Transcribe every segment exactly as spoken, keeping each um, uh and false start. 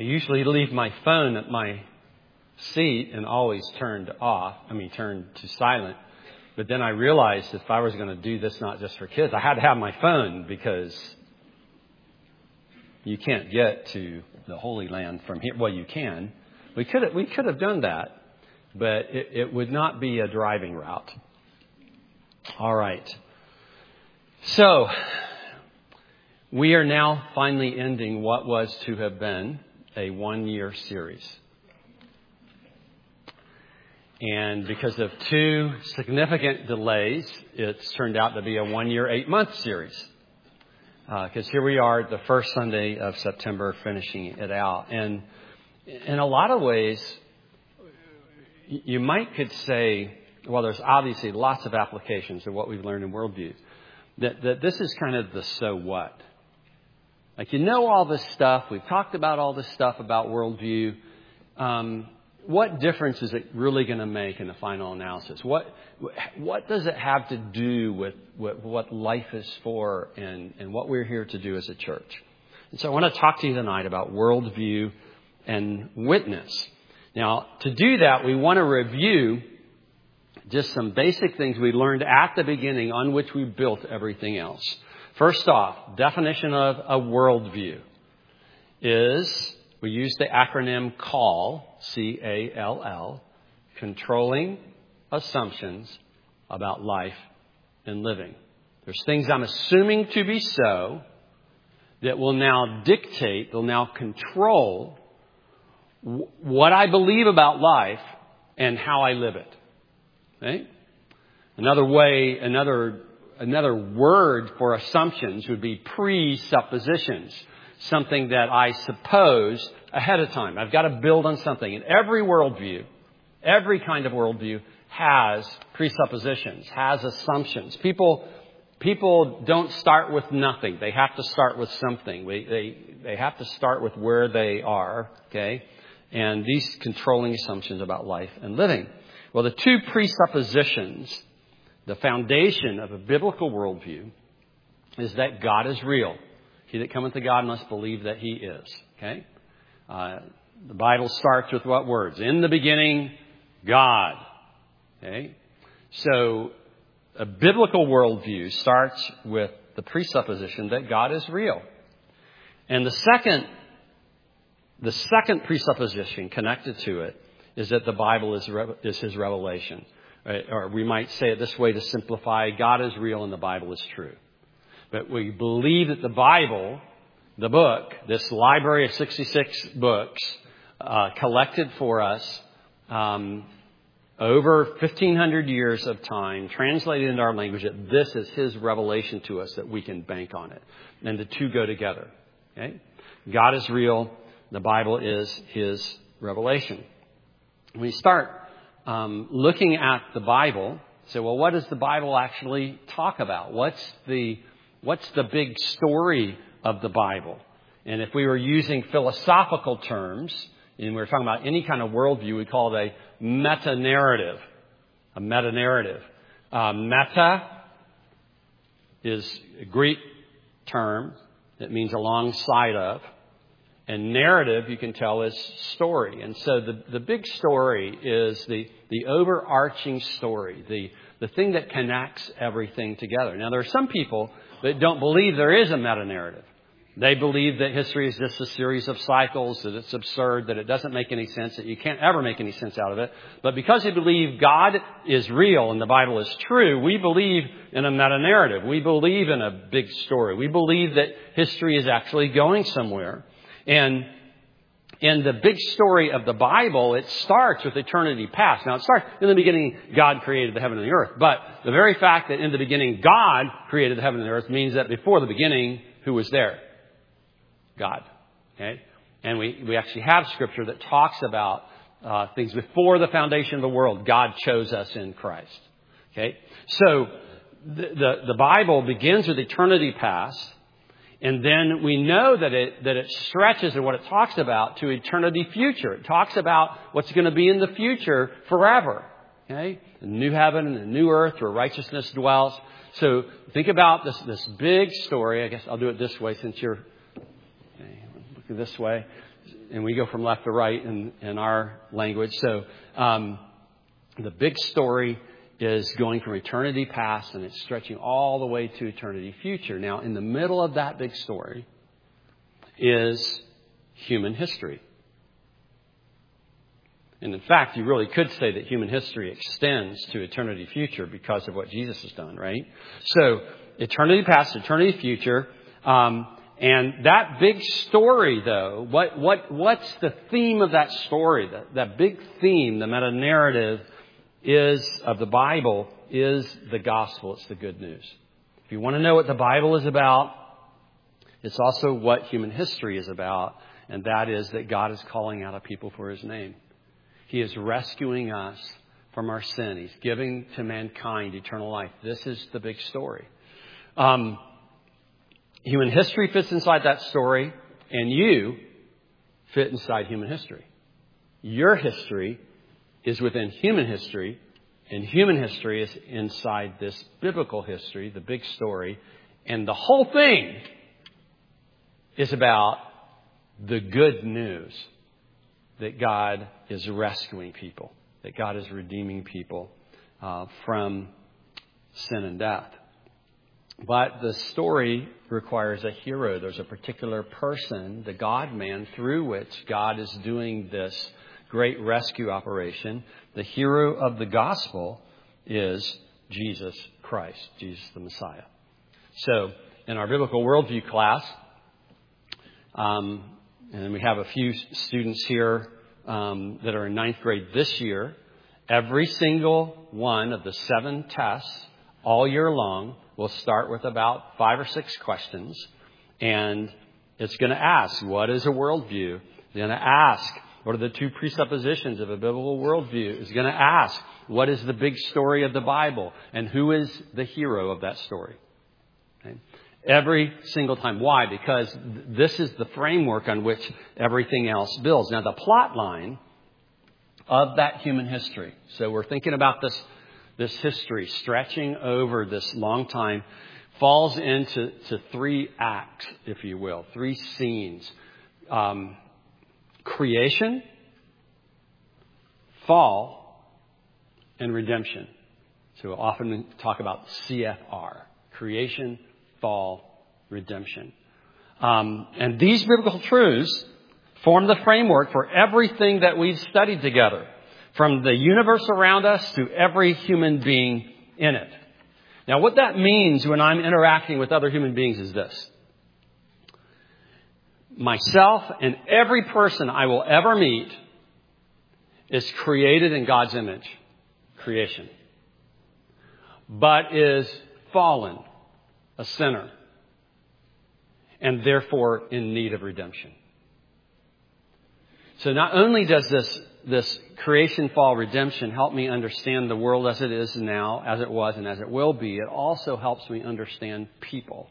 I usually leave my phone at my seat and always turned off, I mean turned to silent. But then I realized if I was going to do this not just for kids, I had to have my phone because you can't get to the Holy Land from here. Well, you can. We could have, we could have done that, but it, it would not be a driving route. All right. So we are now finally ending what was to have been a one-year series. And because of two significant delays, it's turned out to be a one-year, eight-month series. Because uh, here we are, the first Sunday of September, finishing it out. And in a lot of ways, you might could say, well, there's obviously lots of applications of what we've learned in worldview. That, that this is kind of the so what. Like, you know all this stuff. We've talked about all this stuff about worldview. Um, what difference is it really going to make in the final analysis? What what does it have to do with, with what life is for and, and what we're here to do as a church? And so I want to talk to you tonight about worldview and witness. Now, to do that, we want to review just some basic things we learned at the beginning on which we built everything else. First off, definition of a worldview is, we use the acronym CALL, C A L L, controlling assumptions about life and living. There's things I'm assuming to be so that will now dictate, will now control w- what I believe about life and how I live it. Okay? Another way, another another word for assumptions would be presuppositions. Something that I suppose ahead of time. I've got to build on something. And every worldview, every kind of worldview has presuppositions, has assumptions. People people don't start with nothing. They have to start with something. They they, they have to start with where they are. Okay? And these controlling assumptions about life and living. Well, the two presuppositions, the foundation of a biblical worldview, is that God is real. He that cometh to God must believe that He is. Okay? Uh, the Bible starts with what words? In the beginning, God. Okay? So, a biblical worldview starts with the presupposition that God is real. And the second, the second presupposition connected to it is that the Bible is is His revelation. Right? Or we might say it this way to simplify, God is real and the Bible is true. But we believe that the Bible, the book, this library of sixty-six books, uh, collected for us um, over fifteen hundred years of time, translated into our language, that this is His revelation to us, that we can bank on it. And the two go together. Okay? God is real. The Bible is His revelation. When we start um, looking at the Bible, say, well, what does the Bible actually talk about? What's the What's the big story of the Bible? And if we were using philosophical terms, and we were talking about any kind of worldview, we call it a meta-narrative. A meta-narrative. Uh, meta is a Greek term that means alongside of. And narrative, you can tell, is story. And so the, the big story is the, the overarching story, the, the thing that connects everything together. Now, there are some people that don't believe there is a meta-narrative. They believe that history is just a series of cycles, that it's absurd, that it doesn't make any sense, that you can't ever make any sense out of it. But because they believe God is real and the Bible is true, we believe in a meta-narrative. We believe in a big story. We believe that history is actually going somewhere. And in the big story of the Bible, it starts with eternity past. Now, it starts in the beginning, God created the heaven and the earth. But the very fact that in the beginning, God created the heaven and the earth means that before the beginning, who was there? God. Okay? And we, we actually have scripture that talks about uh, things before the foundation of the world. God chose us in Christ. Okay? So the, the, the Bible begins with eternity past. And then we know that it that it stretches in what it talks about to eternity future. It talks about what's going to be in the future forever. Okay? The new heaven and the new earth where righteousness dwells. So think about this this big story. I guess I'll do it this way since you're okay, looking this way. and we go from left to right in, in our language. So um, the big story is going from eternity past, and it's stretching all the way to eternity future. Now, in the middle of that big story is human history. And in fact, you really could say that human history extends to eternity future because of what Jesus has done, right? So, eternity past, eternity future. Um, and that big story, though, what, what, what's the theme of that story? That, that big theme, the meta-narrative is, of the Bible, is the gospel. It's the good news. If you want to know what the Bible is about, it's also what human history is about. And that is that God is calling out a people for His name. He is rescuing us from our sin. He's giving to mankind eternal life. This is the big story. Um, human history fits inside that story, and you fit inside human history. Your history is within human history, and human history is inside this biblical history, the big story. And the whole thing is about the good news that God is rescuing people, that God is redeeming people uh, from sin and death. But the story requires a hero. There's a particular person, the God-man, through which God is doing this great rescue operation. The hero of the gospel is Jesus Christ, Jesus the Messiah. So in our biblical worldview class, um, and we have a few students here um, that are in ninth grade this year. Every single one of the seven tests all year long will start with about five or six questions. And it's going to ask, what is a worldview? It's going to ask, what are the two presuppositions of a biblical worldview? It's going to ask, what is the big story of the Bible? And who is the hero of that story? Okay. Every single time. Why? Because this is the framework on which everything else builds. Now, the plot line of that human history. So we're thinking about this, this history stretching over this long time, falls into to three acts, if you will, three scenes. Um, creation, fall, and redemption. So we'll often talk about C F R. Creation, fall, redemption. Um, and these biblical truths form the framework for everything that we've studied together, from the universe around us to every human being in it. Now, what that means when I'm interacting with other human beings is this. Myself and every person I will ever meet is created in God's image, creation, but is fallen, a sinner, and therefore in need of redemption. So not only does this, this creation, fall, redemption help me understand the world as it is now, as it was, and as it will be, it also helps me understand people.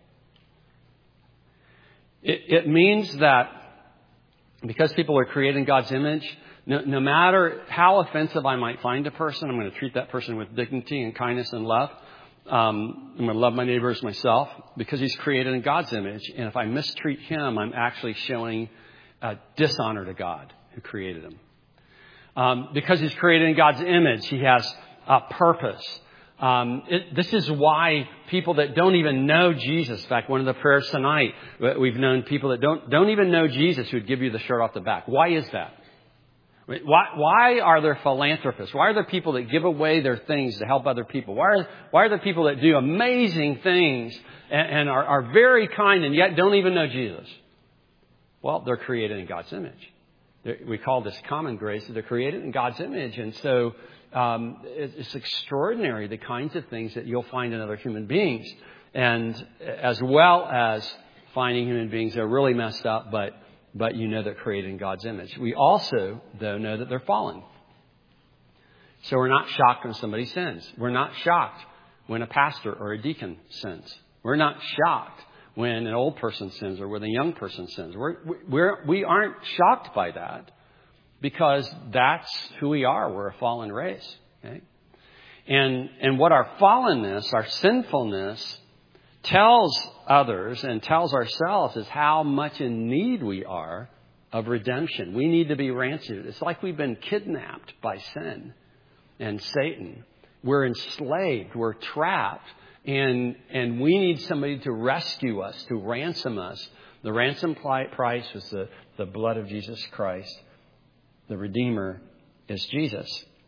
It, it means that because people are created in God's image, no, no matter how offensive I might find a person, I'm going to treat that person with dignity and kindness and love. Um, I'm going to love my neighbor as myself because he's created in God's image. And if I mistreat him, I'm actually showing uh, dishonor to God who created him. Um, because he's created in God's image, he has a purpose. Um, it, this is why people that don't even know Jesus, in fact, one of the prayers tonight, we've known people that don't, don't even know Jesus who would give you the shirt off the back. Why is that? Why, why are there philanthropists? Why are there people that give away their things to help other people? Why are, why are there people that do amazing things and, and are, are very kind and yet don't even know Jesus? Well, they're created in God's image. They're, we call this common grace. They're created in God's image. And so um, it, it's extraordinary the kinds of things that you'll find in other human beings. And as well as finding human beings that are really messed up, but But you know they're created in God's image. We also, though, know that they're fallen. So we're not shocked when somebody sins. We're not shocked when a pastor or a deacon sins. We're not shocked when an old person sins or when a young person sins. We're, we're, we aren't shocked by that because that's who we are. We're a fallen race. Okay? And, and what our fallenness, our sinfulness, tells others and tells ourselves is how much in need we are of redemption. We need to be ransomed. It's like we've been kidnapped by sin and Satan. We're enslaved. We're trapped. And, and we need somebody to rescue us, to ransom us. The ransom price was the, the blood of Jesus Christ. The Redeemer is Jesus.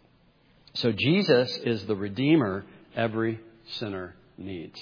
So Jesus is the Redeemer every sinner needs.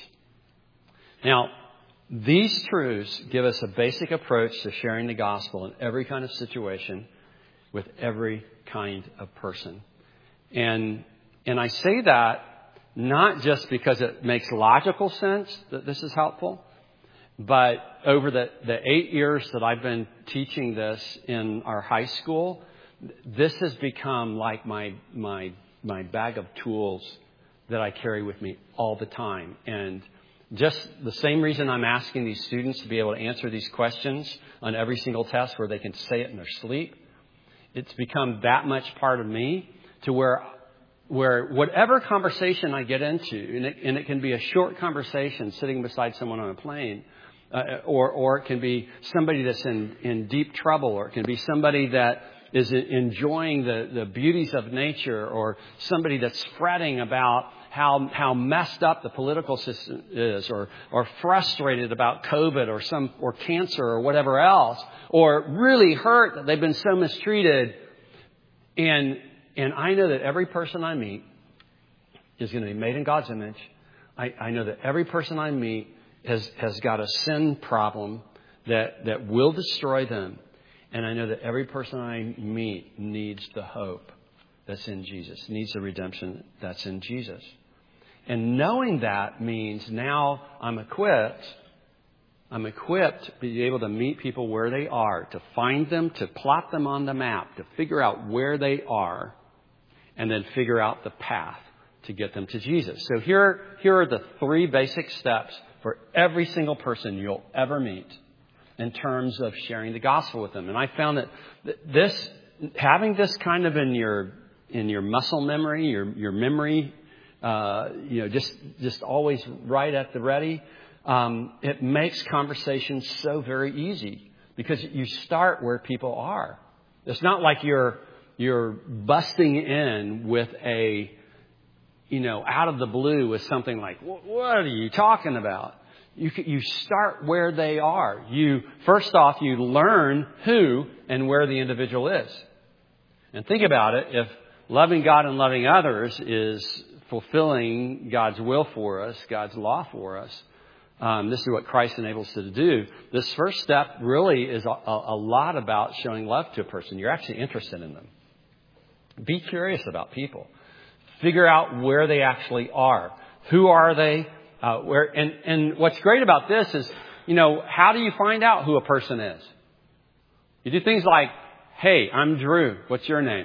Now, these truths give us a basic approach to sharing the gospel in every kind of situation with every kind of person. And, and I say that not just because it makes logical sense that this is helpful, but over the, the eight years that I've been teaching this in our high school, this has become like my, my, my bag of tools that I carry with me all the time. And just the same reason I'm asking these students to be able to answer these questions on every single test where they can say it in their sleep, it's become that much part of me to where, where whatever conversation I get into, and it, and it can be a short conversation sitting beside someone on a plane, uh, or, or it can be somebody that's in, in deep trouble, or it can be somebody that is enjoying the, the beauties of nature, or somebody that's fretting about how how messed up the political system is, or or frustrated about COVID or some or cancer or whatever else, or really hurt that they've been so mistreated. And and I know that every person I meet is going to be made in God's image. I, I know that every person I meet has has got a sin problem that that will destroy them. And I know that every person I meet needs the hope that's in Jesus, needs the redemption that's in Jesus. And knowing that means now I'm equipped, I'm equipped to be able to meet people where they are, to find them, to plot them on the map, to figure out where they are, and then figure out the path to get them to Jesus. So here, here are the three basic steps for every single person you'll ever meet in terms of sharing the gospel with them. And I found that this, having this kind of in your, in your muscle memory, your, your memory, uh, you know, just, just always right at the ready, um, it makes conversations so very easy because you start where people are. It's not like you're, you're busting in with a, you know, out of the blue with something like, what are you talking about? You you start where they are. You first off, you learn who and where the individual is. And think about it. If loving God and loving others is fulfilling God's will for us, God's law for us, um, this is what Christ enables us to do. This first step really is a, a lot about showing love to a person. You're actually interested in them. Be curious about people. Figure out where they actually are. Who are they? Uh, where and, and what's great about this is, you know, how do you find out who a person is? You do things like, hey, I'm Drew. What's your name?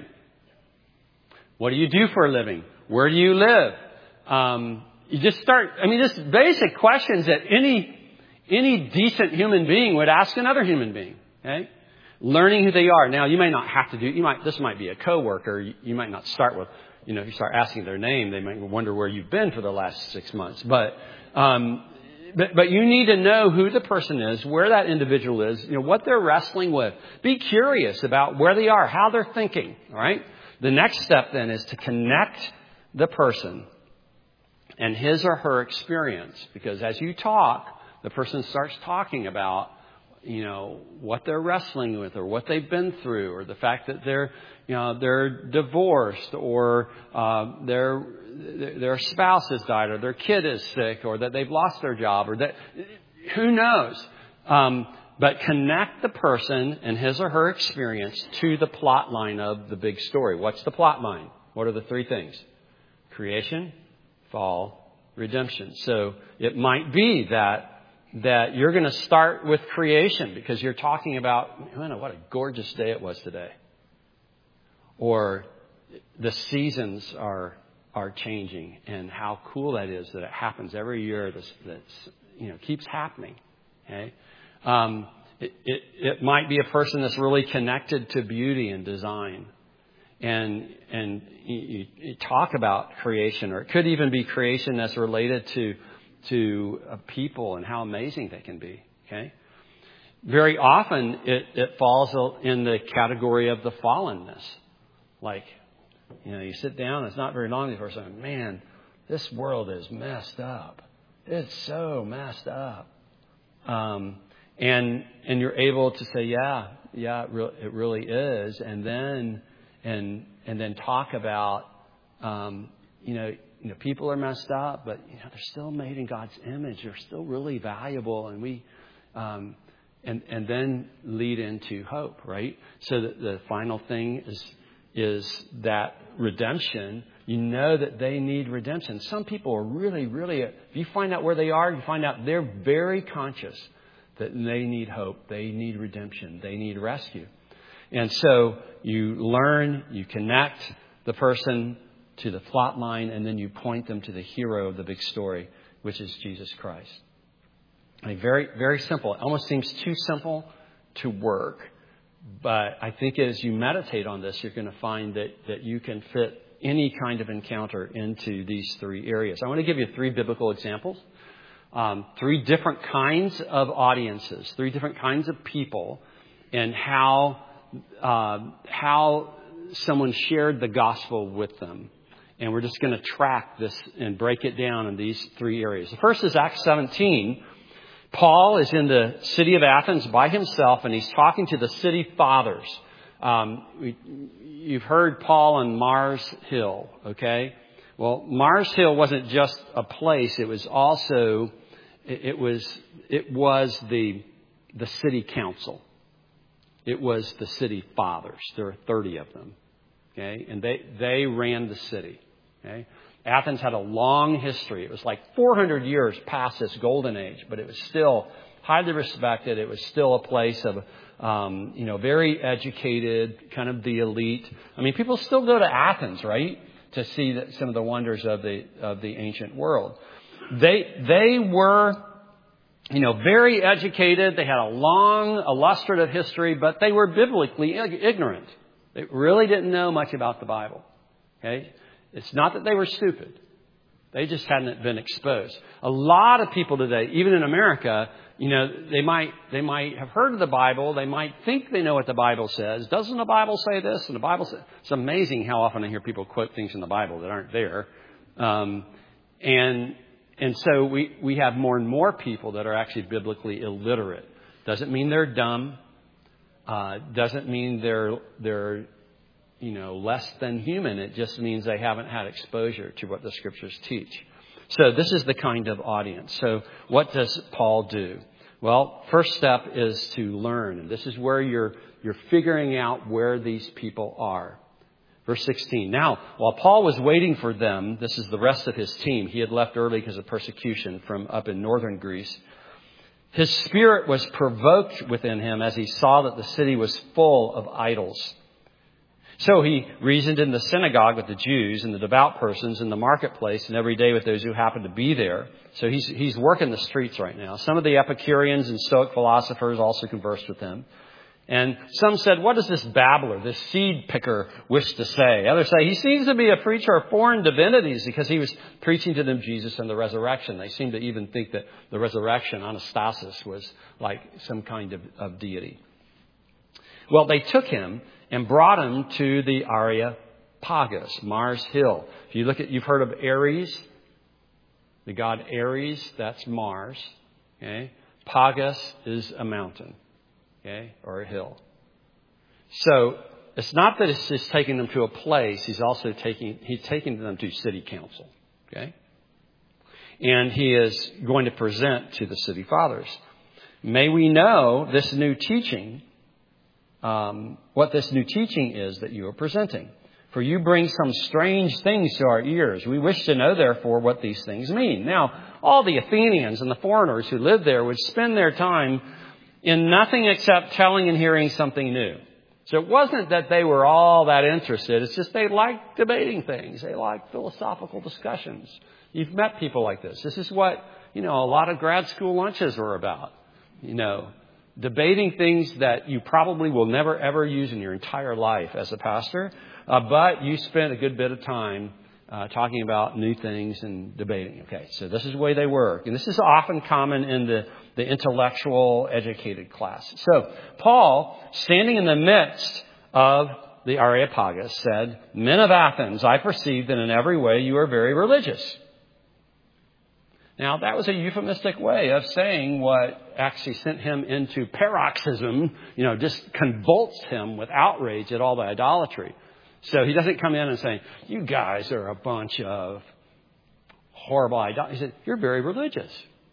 What do you do for a living? Where do you live? Um, you just start, I mean, just basic questions that any, any decent human being would ask another human being. Okay? Learning who they are. Now, you may not have to do, you might, this might be a coworker. You, you might not start with, you know, if you start asking their name, they might wonder where you've been for the last six months. But, um, but, but you need to know who the person is, where that individual is, you know, what they're wrestling with. Be curious about where they are, how they're thinking. All right. The next step then is to connect the person and his or her experience, because as you talk, the person starts talking about, you know, what they're wrestling with or what they've been through, or the fact that they're, you know, they're divorced, or uh, their their spouse has died, or their kid is sick, or that they've lost their job, or that, who knows? Um, but connect the person and his or her experience to the plot line of the big story. What's the plot line? What are the three things? Creation, fall, redemption. So it might be that that you're going to start with creation because you're talking about, man, what a gorgeous day it was today. Or the seasons are are changing, and how cool that is that it happens every year. That's, that's you know keeps happening. Okay, um, it, it it might be a person that's really connected to beauty and design, and and you, you talk about creation, or it could even be creation that's related to to uh, people and how amazing they can be. Okay. very often it, it falls in the category of the fallenness. Like, you know, you sit down, it's not very long before saying, man, this world is messed up. It's so messed up. Um, and and you're able to say, yeah, yeah, it, re- it really is. And then and and then talk about, um, you know, you know, people are messed up, but you know, they're still made in God's image. They're still really valuable, and we, um, and and then lead into hope, right? So that the final thing is is that redemption. You know that they need redemption. Some people are really, really, if you find out where they are, you find out they're very conscious that they need hope. They need redemption. They need rescue. And so you learn, you connect the person to the plot line, and then you point them to the hero of the big story, which is Jesus Christ. I mean, very, very simple. It almost seems too simple to work. But I think as you meditate on this, you're going to find that, that you can fit any kind of encounter into these three areas. I want to give you three biblical examples. Um, three different kinds of audiences, three different kinds of people, and how uh, how someone shared the gospel with them. And we're just going to track this and break it down in these three areas. The first is Acts seventeen. Paul is in the city of Athens by himself, and he's talking to the city fathers. Um, we, you've heard Paul on Mars Hill, okay? Well, Mars Hill wasn't just a place; it was also it, it was it was the the city council. It was the city fathers. There were thirty of them, okay, and they they ran the city. Okay, Athens had a long history. It was like four hundred years past this golden age, but it was still highly respected. It was still a place of, um, you know, very educated, kind of the elite. I mean, people still go to Athens, right, to see the, some of the wonders of the of the ancient world. They they were, you know, very educated. They had a long, illustrative history, but they were biblically ignorant. They really didn't know much about the Bible. Okay. It's not that they were stupid. They just hadn't been exposed. A lot of people today, even in America, you know, they might they might have heard of the Bible. They might think they know what the Bible says. Doesn't the Bible say this? And the Bible says, it's amazing how often I hear people quote things in the Bible that aren't there. Um, and and so we, we have more and more people that are actually biblically illiterate. Doesn't mean they're dumb. Uh, doesn't mean they're they're you know, less than human. It just means they haven't had exposure to what the scriptures teach. So this is the kind of audience. So what does Paul do? Well, first step is to learn. And this is where you're, you're figuring out where these people are. Verse sixteen. Now, while Paul was waiting for them, this is the rest of his team. He had left early because of persecution from up in northern Greece. His spirit was provoked within him as he saw that the city was full of idols. So he reasoned in the synagogue with the Jews and the devout persons in the marketplace and every day with those who happened to be there. So he's he's working the streets right now. Some of the Epicureans and Stoic philosophers also conversed with him. And some said, what does this babbler, this seed picker, wish to say? Others say, he seems to be a preacher of foreign divinities because he was preaching to them Jesus and the resurrection. They seem to even think that the resurrection, Anastasis, was like some kind of, of deity. Well, they took him and brought him to the Areopagus, Mars Hill. If you look at, you've heard of Ares, the god Ares, that's Mars. Okay, Pagus is a mountain, okay, or a hill. So it's not that it's just taking them to a place. He's also taking he's taking them to city council. Okay, and he is going to present to the city fathers. May we know this new teaching. Um, what this new teaching is that you are presenting. For you bring some strange things to our ears. We wish to know, therefore, what these things mean. Now, all the Athenians and the foreigners who lived there would spend their time in nothing except telling and hearing something new. So it wasn't that they were all that interested. It's just they liked debating things. They liked philosophical discussions. You've met people like this. This is what, you know, a lot of grad school lunches were about, you know. Debating things that you probably will never, ever use in your entire life as a pastor. Uh, but you spent a good bit of time uh, talking about new things and debating. Okay, so this is the way they work. And this is often common in the, the intellectual, educated class. So Paul, standing in the midst of the Areopagus, said, "Men of Athens, I perceive that in every way you are very religious." Now, that was a euphemistic way of saying what actually sent him into paroxysm, you know, just convulsed him with outrage at all the idolatry. So he doesn't come in and say, "You guys are a bunch of horrible idolaters." He said, "You're very religious."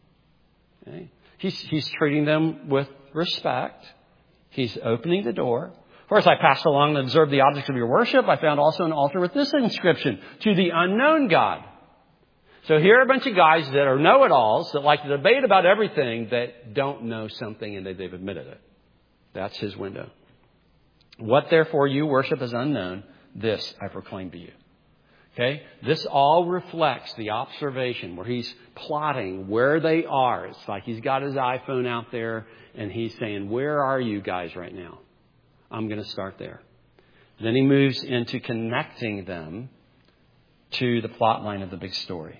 Okay? He's, he's treating them with respect. He's opening the door. Of course, I passed along and observed the objects of your worship. I found also an altar with this inscription, "To the unknown God." So here are a bunch of guys that are know-it-alls that like to debate about everything that don't know something and that they've admitted it. That's his window. "What therefore you worship as unknown, this I proclaim to you." Okay? This all reflects the observation where he's plotting where they are. It's like he's got his iPhone out there and he's saying, "Where are you guys right now?" I'm going to start there. Then he moves into connecting them to the plot line of the big story.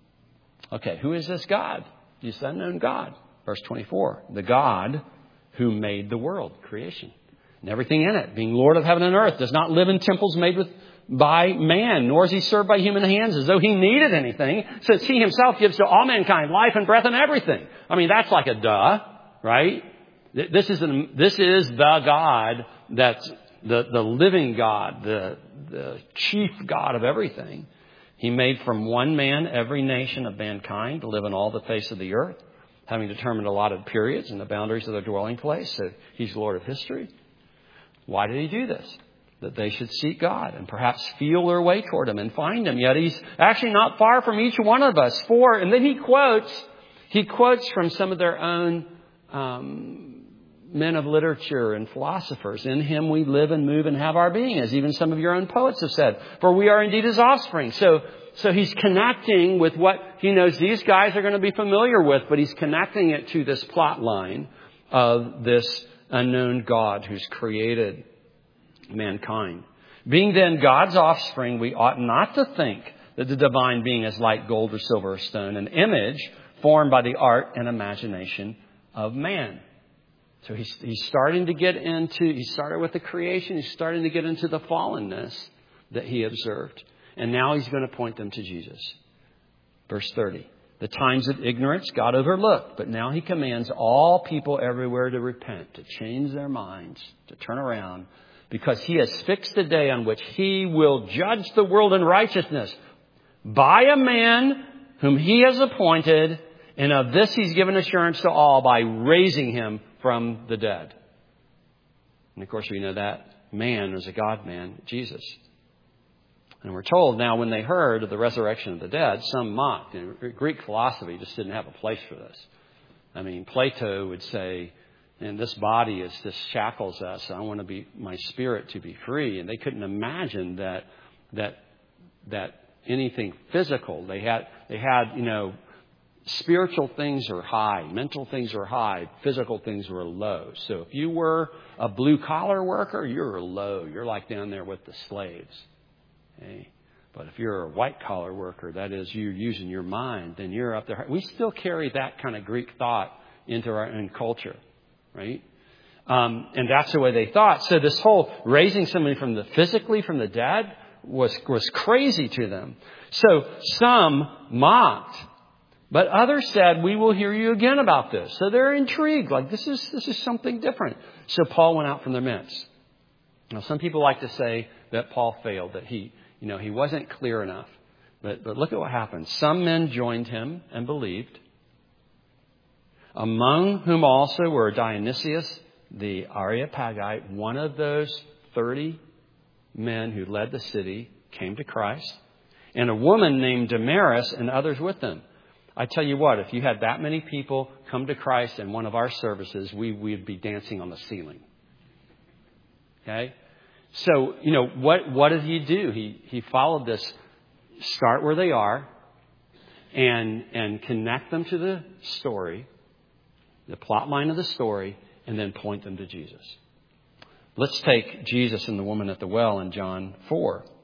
Okay, who is this God? This unknown God. Verse twenty-four. "The God who made the world," creation, "and everything in it, being Lord of heaven and earth, does not live in temples made with by man, nor is he served by human hands as though he needed anything, since he himself gives to all mankind life and breath and everything." I mean, that's like a duh, right? This is an, this is the God that's the, the living God, the, the chief God of everything. He made from one man every nation of mankind to live on all the face of the earth, having determined allotted periods and the boundaries of their dwelling place. So he's Lord of history. Why did he do this? That they should seek God and perhaps feel their way toward him and find him. Yet he's actually not far from each one of us. For, and then he quotes, he quotes from some of their own um, men of literature and philosophers. "In him we live and move and have our being," as even some of your own poets have said. "For we are indeed his offspring." So, so he's connecting with what he knows these guys are going to be familiar with, but he's connecting it to this plot line of this unknown God who's created mankind. "Being then God's offspring, we ought not to think that the divine being is like gold or silver or stone, an image formed by the art and imagination of man." So he's, he's starting to get into, he started with the creation, he's starting to get into the fallenness that he observed. And now he's going to point them to Jesus. Verse thirty. "The times of ignorance God overlooked, but now he commands all people everywhere to repent, to change their minds, to turn around, because he has fixed the day on which he will judge the world in righteousness by a man whom he has appointed, and of this he's given assurance to all by raising him from the dead." And of course, we know that man was a God-man, Jesus. And we're told now when they heard of the resurrection of the dead, some mocked. And Greek philosophy just didn't have a place for this. I mean, Plato would say, "And this body is this shackles us. I want to be my spirit to be free." And they couldn't imagine that that that anything physical. They had they had you know. Spiritual things are high. Mental things are high. Physical things were low. So if you were a blue-collar worker, you're low. You're like down there with the slaves. Okay? But if you're a white-collar worker, that is, you're using your mind, then you're up there. We still carry that kind of Greek thought into our own culture, right? Um, and that's the way they thought. So this whole raising somebody from the physically from the dead was was crazy to them. So some mocked. But others said, "We will hear you again about this." So they're intrigued. Like, this is this is something different. So Paul went out from their midst. Now, some people like to say that Paul failed, that he, you know, he wasn't clear enough. But, but look at what happened. Some men joined him and believed, among whom also were Dionysius the Areopagite, one of those thirty men who led the city, came to Christ, and a woman named Damaris and others with them. I tell you what, if you had that many people come to Christ in one of our services, we would be dancing on the ceiling. Okay? So, you know, what, what did he do? He, he followed this, start where they are and, and connect them to the story, the plot line of the story, and then point them to Jesus. Let's take Jesus and the woman at the well in John four.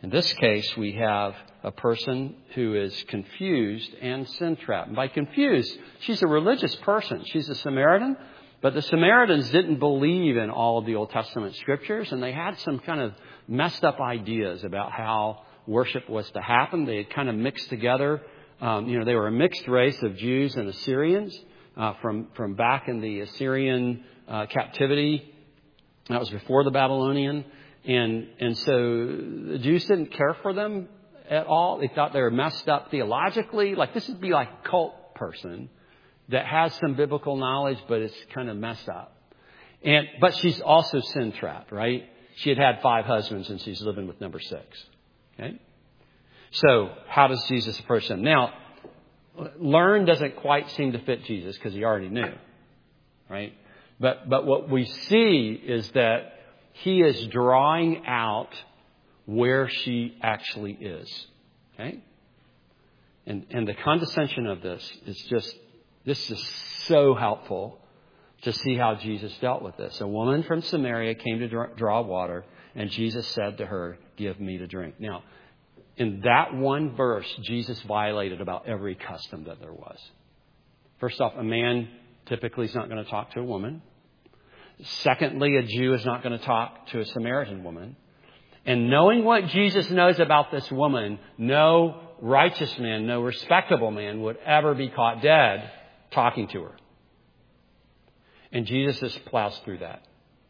In this case, we have a person who is confused and sin-trapped. And by confused, she's a religious person. She's a Samaritan, but the Samaritans didn't believe in all of the Old Testament scriptures, and they had some kind of messed up ideas about how worship was to happen. They had kind of mixed together. Um, you know, they were a mixed race of Jews and Assyrians uh, from, from back in the Assyrian uh, captivity. That was before the Babylonian. And and so the Jews didn't care for them at all. They thought they were messed up theologically. Like this would be like a cult person that has some biblical knowledge, but it's kind of messed up. And but she's also sin trapped, right? She had had five husbands and she's living with number six. Okay. So how does Jesus approach them? Now, learn doesn't quite seem to fit Jesus because he already knew, right? But but what we see is that he is drawing out where she actually is. Okay? And and the condescension of this is just, this is so helpful to see how Jesus dealt with this. A woman from Samaria came to draw, draw water, and Jesus said to her, "Give me to drink." Now, in that one verse, Jesus violated about every custom that there was. First off, a man typically is not going to talk to a woman. Secondly, a Jew is not going to talk to a Samaritan woman. And knowing what Jesus knows about this woman, no righteous man, no respectable man would ever be caught dead talking to her. And Jesus just plows through that.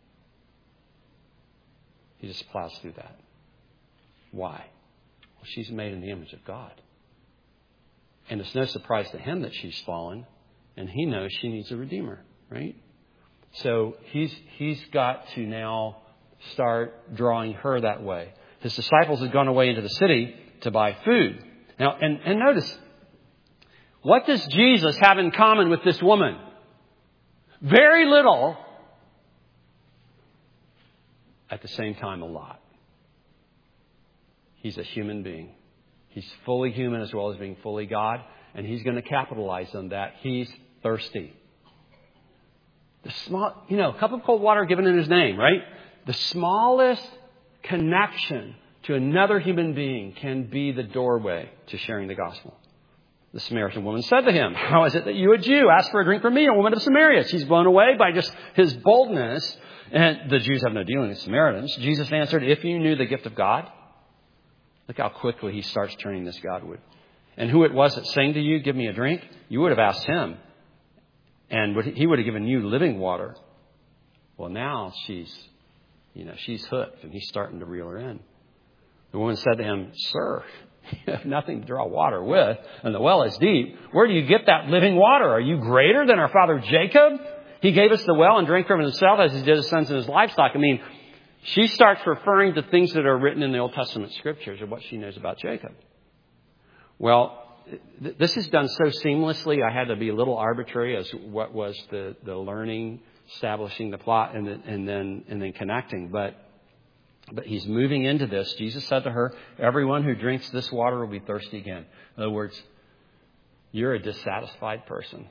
He just plows through that. Why? Well, she's made in the image of God. And it's no surprise to him that she's fallen. And he knows she needs a redeemer, right? So he's he's got to now start drawing her that way. His disciples had gone away into the city to buy food. Now, and, and notice, what does Jesus have in common with this woman? Very little. At the same time, a lot. He's a human being. He's fully human as well as being fully God. And he's going to capitalize on that. He's thirsty. The small, you know, a cup of cold water given in his name, right? The smallest connection to another human being can be the doorway to sharing the gospel. The Samaritan woman said to him, "How is it that you, a Jew, ask for a drink from me, a woman of Samaria?" She's blown away by just his boldness. And the Jews have no dealing with Samaritans. Jesus answered, "If you knew the gift of God." Look how quickly he starts turning this Godward. "And who it was that sang to you, 'Give me a drink,' you would have asked him. And he would have given you living water." Well, now she's, you know, she's hooked, and he's starting to reel her in. The woman said to him, "Sir, you have nothing to draw water with, and the well is deep. Where do you get that living water? Are you greater than our father Jacob? He gave us the well and drank from it himself as he did his sons and his livestock." I mean, she starts referring to things that are written in the Old Testament scriptures of what she knows about Jacob. Well, this is done so seamlessly, I had to be a little arbitrary as what was the, the learning, establishing the plot, and, the, and then and then connecting. But but he's moving into this. Jesus said to her, "Everyone who drinks this water will be thirsty again." In other words, you're a dissatisfied person,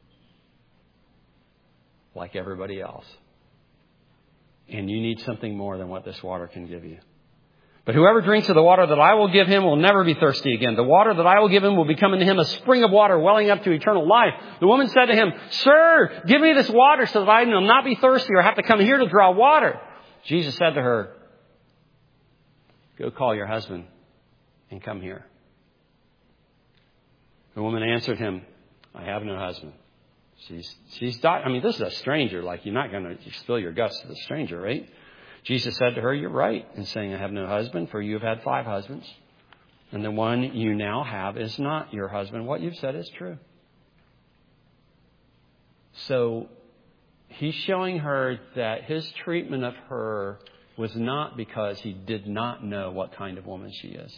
like everybody else. And you need something more than what this water can give you. "But whoever drinks of the water that I will give him will never be thirsty again. The water that I will give him will become into him a spring of water welling up to eternal life." The woman said to him, "Sir, give me this water so that I will not be thirsty or have to come here to draw water." Jesus said to her, "Go call your husband and come here." The woman answered him, "I have no husband." She's, she's died. I mean, this is a stranger. Like, you're not going to spill your guts to the stranger, right? Jesus said to her, "You're right in saying I have no husband, for you have had five husbands, and the one you now have is not your husband. What you've said is true." So he's showing her that his treatment of her was not because he did not know what kind of woman she is.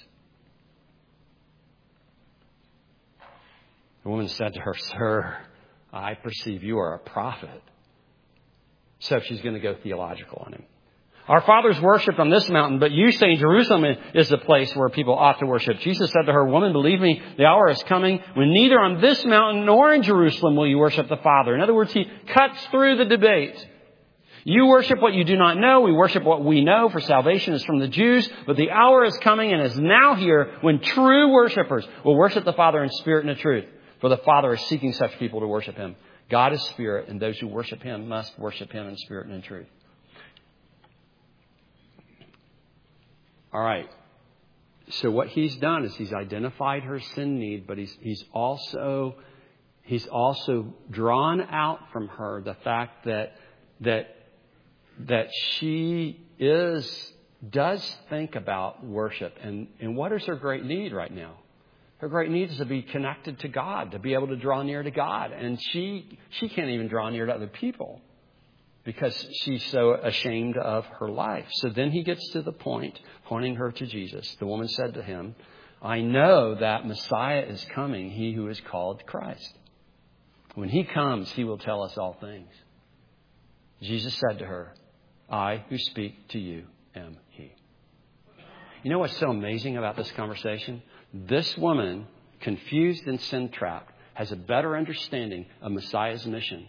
The woman said to her, "Sir, I perceive you are a prophet." So she's going to go theological on him. "Our fathers worshipped on this mountain, but you say Jerusalem is the place where people ought to worship." Jesus said to her, "Woman, believe me, the hour is coming when neither on this mountain nor in Jerusalem will you worship the Father." In other words, he cuts through the debate. You worship what you do not know. We worship what we know, for salvation is from the Jews. But the hour is coming and is now here when true worshipers will worship the Father in spirit and in truth. For the Father is seeking such people to worship him. God is spirit, and those who worship him must worship him in spirit and in truth. All right. So what he's done is he's identified her sin need, but he's he's also he's also drawn out from her the fact that that that she is does think about worship, and, and what is her great need right now? Her great need is to be connected to God, to be able to draw near to God. And she she can't even draw near to other people because she's so ashamed of her life. So then he gets to the point, pointing her to Jesus. The woman said to him, I know that Messiah is coming, he who is called Christ. When he comes, he will tell us all things. Jesus said to her, I who speak to you am he. You know what's so amazing about this conversation? This woman, confused and sin-trapped, has a better understanding of Messiah's mission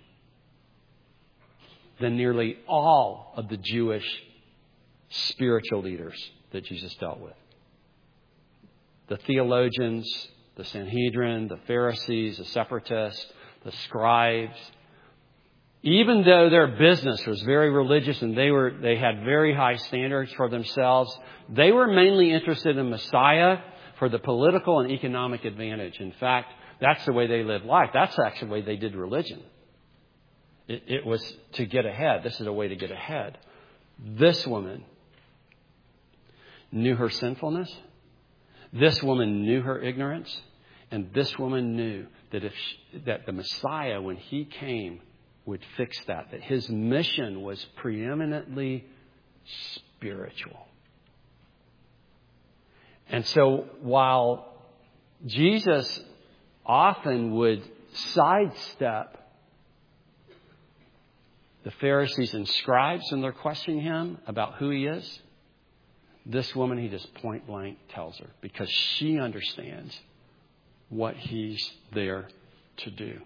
than nearly all of the Jewish spiritual leaders that Jesus dealt with. The theologians, the Sanhedrin, the Pharisees, the separatists, the scribes. Even though their business was very religious and they were they had very high standards for themselves, they were mainly interested in Messiah for the political and economic advantage. In fact, that's the way they lived life. That's actually the way they did religion. It, it was to get ahead. This is a way to get ahead. This woman knew her sinfulness. This woman knew her ignorance. And this woman knew that if she, that the Messiah, when he came, would fix that. That his mission was preeminently spiritual. And so while Jesus often would sidestep the Pharisees and scribes when they're questioning him about who he is, this woman, he just point blank tells her because she understands what he's there to do.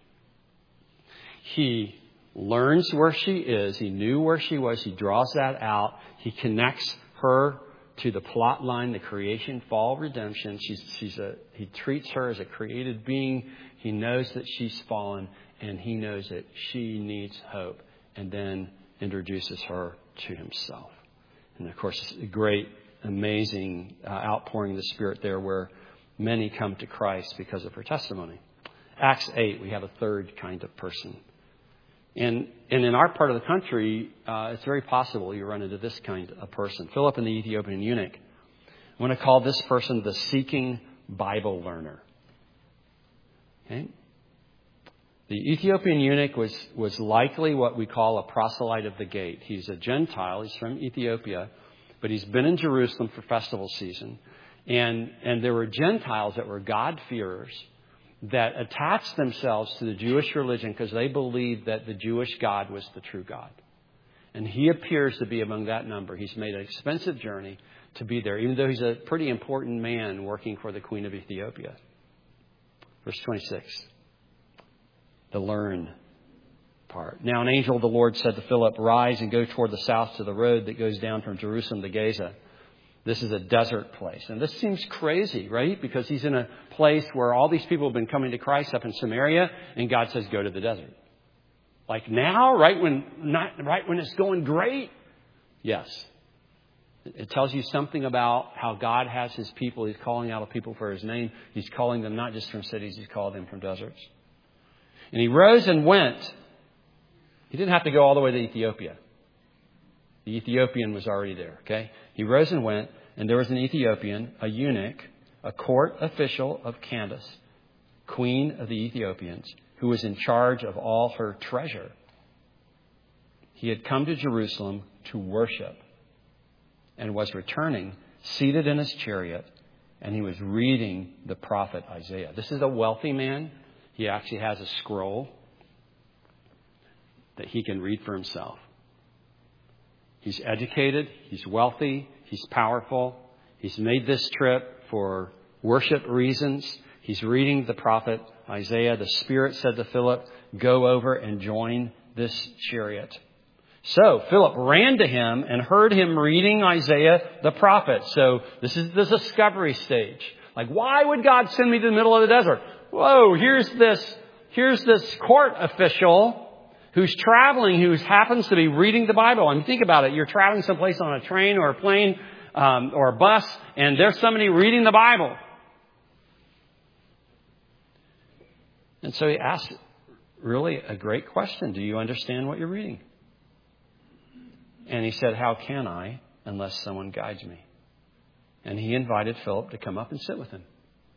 He learns where she is. He knew where she was. He draws that out. He connects her to the plot line, the creation, fall, redemption. She's, she's a, he treats her as a created being. He knows that she's fallen, and he knows that she needs hope, and then introduces her to himself. And of course, it's a great, amazing uh, outpouring of the Spirit there where many come to Christ because of her testimony. Acts eight, we have a third kind of person. And, and in our part of the country, uh, it's very possible you run into this kind of person. Philip and the Ethiopian eunuch. I want to call this person the seeking Bible learner. Okay? The Ethiopian eunuch was, was likely what we call a proselyte of the gate. He's a Gentile. He's from Ethiopia, but he's been in Jerusalem for festival season. And, and there were Gentiles that were God-fearers that attached themselves to the Jewish religion because they believed that the Jewish God was the true God. And he appears to be among that number. He's made an expensive journey to be there, even though he's a pretty important man working for the Queen of Ethiopia. Verse twenty-six, the learn part. Now an angel of the Lord said to Philip, rise and go toward the south to the road that goes down from Jerusalem to Gaza. This is a desert place. And this seems crazy, right? Because he's in a place where all these people have been coming to Christ up in Samaria, and God says, go to the desert. Like now, right when not right when it's going great? Yes. It tells you something about how God has his people. He's calling out a people for his name. He's calling them not just from cities, he's called them from deserts. And he rose and went. He didn't have to go all the way to Ethiopia. The Ethiopian was already there, okay? He rose and went, and there was an Ethiopian, a eunuch, a court official of Candace, queen of the Ethiopians, who was in charge of all her treasure. He had come to Jerusalem to worship and was returning, seated in his chariot, and he was reading the prophet Isaiah. This is a wealthy man. He actually has a scroll that he can read for himself. He's educated, he's wealthy, he's powerful. He's made this trip for worship reasons. He's reading the prophet Isaiah. The Spirit said to Philip, go over and join this chariot. So Philip ran to him and heard him reading Isaiah the prophet. So this is the discovery stage. Like, why would God send me to the middle of the desert? Whoa, here's this, here's this court official who's traveling, who happens to be reading the Bible. I mean, think about it. You're traveling someplace on a train or a plane um, or a bus, and there's somebody reading the Bible. And so he asked really a great question. Do you understand what you're reading? And he said, how can I unless someone guides me? And he invited Philip to come up and sit with him.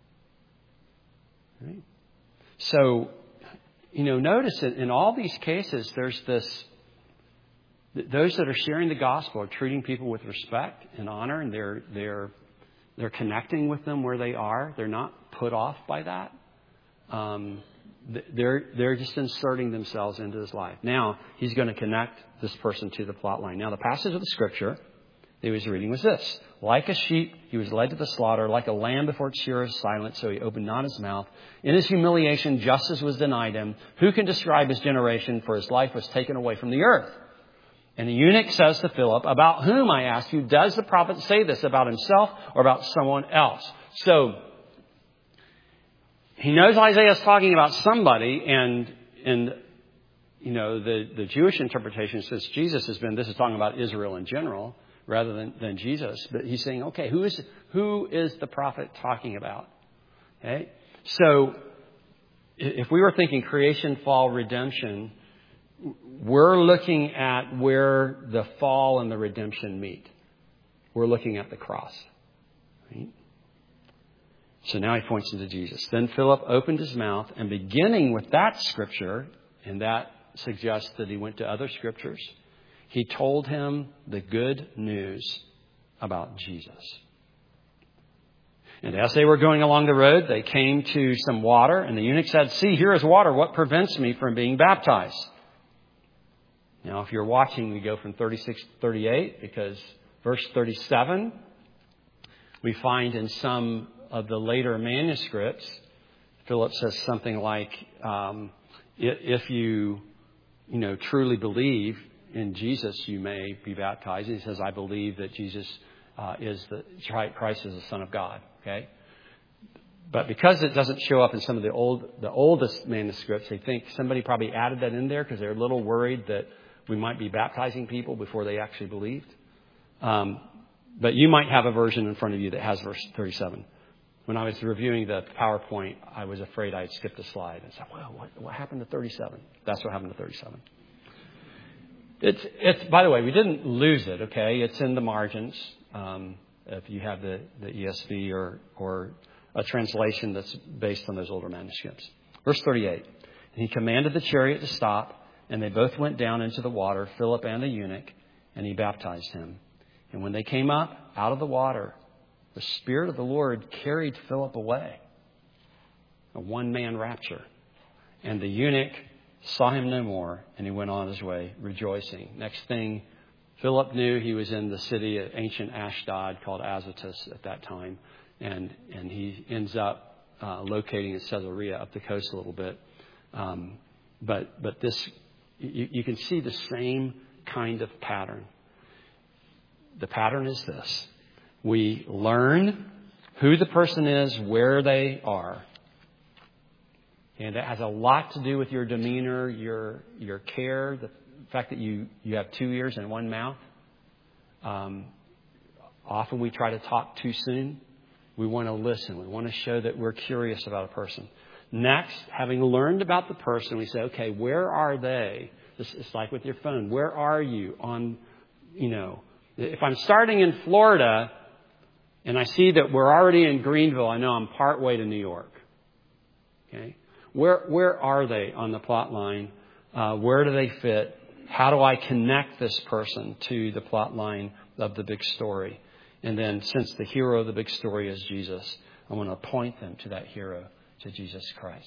Right? So, you know, notice that in all these cases, there's this, those that are sharing the gospel are treating people with respect and honor, and they're, they're, they're connecting with them where they are. They're not put off by that. Um, they're, they're just inserting themselves into his life. Now, he's going to connect this person to the plot line. Now, the passage of the scripture that he was reading was this. Like a sheep, he was led to the slaughter. Like a lamb before its shearer is silent, so he opened not his mouth. In his humiliation, justice was denied him. Who can describe his generation? For his life was taken away from the earth. And the eunuch says to Philip, about whom, I ask you, does the prophet say this? About himself or about someone else? So, he knows Isaiah is talking about somebody, and, and you know, the, the Jewish interpretation says Jesus has been, this is talking about Israel in general, rather than, than Jesus. But he's saying, okay, who is who is the prophet talking about? Okay? So if we were thinking creation, fall, redemption, we're looking at where the fall and the redemption meet. We're looking at the cross. Right? So now he points into Jesus. Then Philip opened his mouth, and beginning with that scripture, and that suggests that he went to other scriptures, he told him the good news about Jesus. And as they were going along the road, they came to some water, and the eunuch said, see, here is water. What prevents me from being baptized? Now, if you're watching, we go from thirty-six to thirty-eight, because verse thirty-seven, we find in some of the later manuscripts, Philip says something like, um, if you, you know, truly believe in Jesus, you may be baptized. And he says, I believe that Jesus uh, is the Christ is the Son of God. Okay, but because it doesn't show up in some of the old, the oldest manuscripts, they think somebody probably added that in there because they're a little worried that we might be baptizing people before they actually believed. Um, but you might have a version in front of you that has verse thirty-seven. When I was reviewing the PowerPoint, I was afraid I had skipped a slide. I said, well, what, what happened to thirty-seven? That's what happened to thirty-seven. It's, it's, by the way, we didn't lose it, okay? It's in the margins. Um, if you have the, the E S V or, or a translation that's based on those older manuscripts. Verse thirty-eight. And he commanded the chariot to stop, and they both went down into the water, Philip and the eunuch, and he baptized him. And when they came up out of the water, the Spirit of the Lord carried Philip away. A one-man rapture. And the eunuch saw him no more, and he went on his way, rejoicing. Next thing, Philip knew he was in the city of ancient Ashdod called Azotus at that time. And, and he ends up uh, locating in Caesarea up the coast a little bit. Um, but, but this, you, you can see the same kind of pattern. The pattern is this. We learn who the person is, where they are. And that has a lot to do with your demeanor, your your care, the fact that you, you have two ears and one mouth. Um, often we try to talk too soon. We want to listen. We want to show that we're curious about a person. Next, having learned about the person, we say, okay, where are they? This is like with your phone. Where are you on, you know, if I'm starting in Florida and I see that we're already in Greenville, I know I'm part way to New York. Okay. Where where are they on the plot line? Uh, where do they fit? How do I connect this person to the plot line of the big story? And then, since the hero of the big story is Jesus, I want to point them to that hero, to Jesus Christ.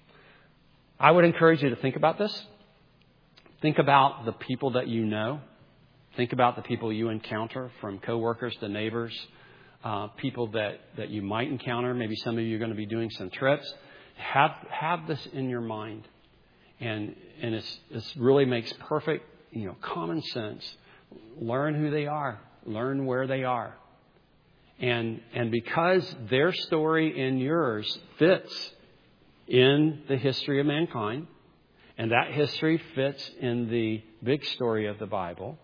I would encourage you to think about this. Think about the people that you know. Think about the people you encounter, from coworkers to neighbors, uh, people that, that you might encounter. Maybe some of you are going to be doing some trips. Have have this in your mind, and and it's it really makes perfect you know, common sense. Learn who they are. Learn where they are. And, and because their story and yours fits in the history of mankind, and that history fits in the big story of the Bible,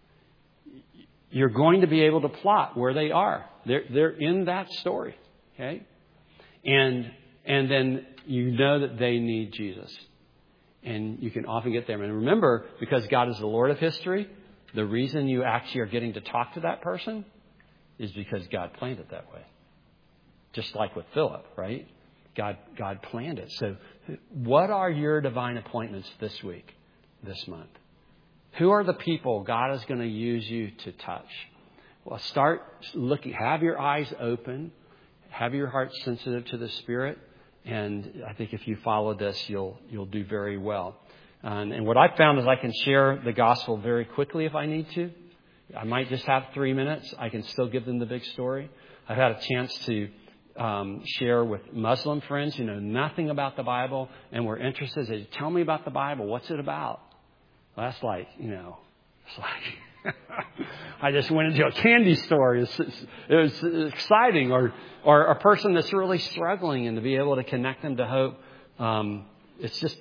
you're going to be able to plot where they are. They're, they're in that story. Okay? And, and then you know that they need Jesus. And you can often get there. And remember, because God is the Lord of history, the reason you actually are getting to talk to that person is because God planned it that way. Just like with Philip, right? God, God planned it. So what are your divine appointments this week, this month? Who are the people God is going to use you to touch? Well, start looking, have your eyes open, have your heart sensitive to the Spirit. And I think if you follow this, you'll, you'll do very well. Um, and what I've found is I can share the gospel very quickly if I need to. I might just have three minutes. I can still give them the big story. I've had a chance to um, share with Muslim friends who know nothing about the Bible and were interested. They say, tell me about the Bible. What's it about? Well, that's like, you know, it's like I just went into a candy store. It was, it was exciting. Or, or a person that's really struggling and to be able to connect them to hope. Um, it's just,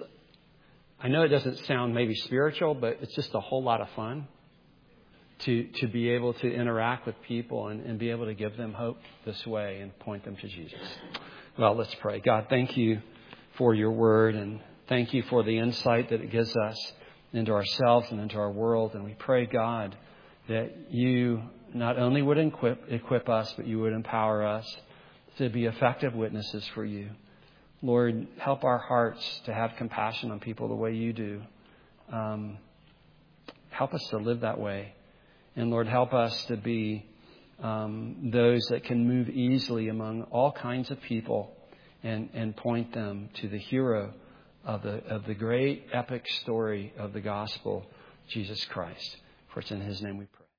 I know it doesn't sound maybe spiritual, but it's just a whole lot of fun. To, to be able to interact with people and, and be able to give them hope this way and point them to Jesus. Well, let's pray. God, thank you for your word, and thank you for the insight that it gives us into ourselves and into our world. And we pray, God, that you not only would equip, equip us, but you would empower us to be effective witnesses for you. Lord, help our hearts to have compassion on people the way you do. Um, help us to live that way. And Lord, help us to be um, those that can move easily among all kinds of people and, and point them to the hero of the of the great epic story of the gospel, Jesus Christ. For it's in his name we pray.